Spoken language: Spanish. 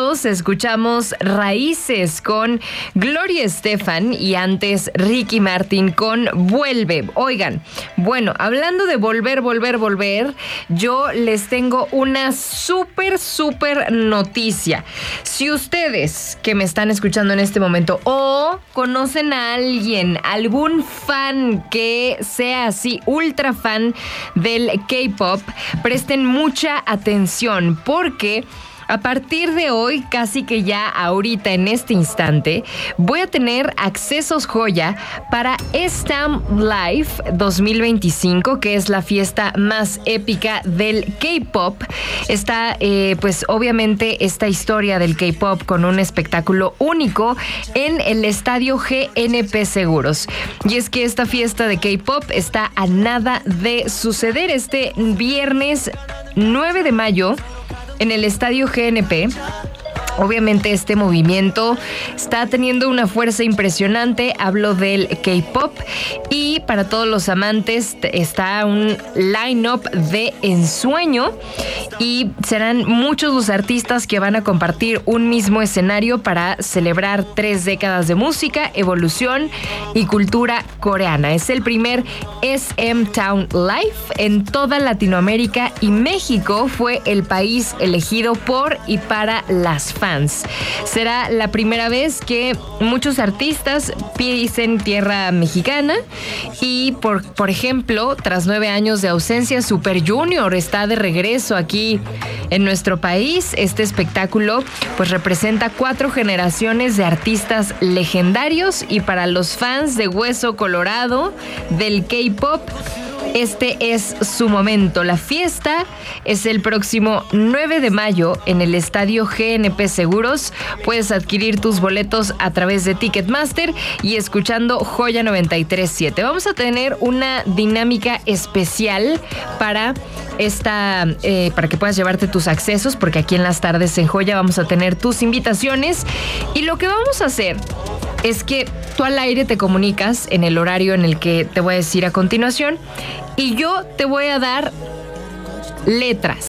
todos, escuchamos Raíces con Gloria Estefan y antes Ricky Martin con Vuelve. Oigan, bueno, hablando de volver, yo les tengo una súper noticia. Si ustedes que me están escuchando en este momento o conocen a alguien, algún fan que sea así ultra fan del K-pop, presten mucha atención porque a partir de hoy, casi que ya ahorita en este instante, voy a tener accesos joya para STAM Live 2025, que es la fiesta más épica del K-pop. Está, pues obviamente, esta historia del K-pop con un espectáculo único en el estadio GNP Seguros. Y es que esta fiesta de K-pop está a nada de suceder este viernes 9 de mayo. En el estadio GNP, obviamente este movimiento está teniendo una fuerza impresionante. Hablo del K-pop y para todos los amantes está un line-up de ensueño y serán muchos los artistas que van a compartir un mismo escenario para celebrar 3 décadas de música, evolución y cultura coreana. Es el primer SM Town Live en toda Latinoamérica y México fue el país elegido por y para las fans. Será la primera vez que muchos artistas pisen tierra mexicana y por ejemplo, tras 9 años de ausencia, Super Junior está de regreso aquí en nuestro país. Este espectáculo pues representa 4 generaciones de artistas legendarios y para los fans de Hueso Colorado del K-pop, este es su momento. La fiesta es el próximo 9 de mayo en el estadio GNP Seguros. Puedes adquirir tus boletos a través de Ticketmaster y escuchando Joya 93.7. Vamos a tener una dinámica especial para para que puedas llevarte tus accesos, porque aquí en las tardes en Joya vamos a tener tus invitaciones y lo que vamos a hacer es que tú al aire te comunicas en el horario en el que te voy a decir a continuación y yo te voy a dar letras.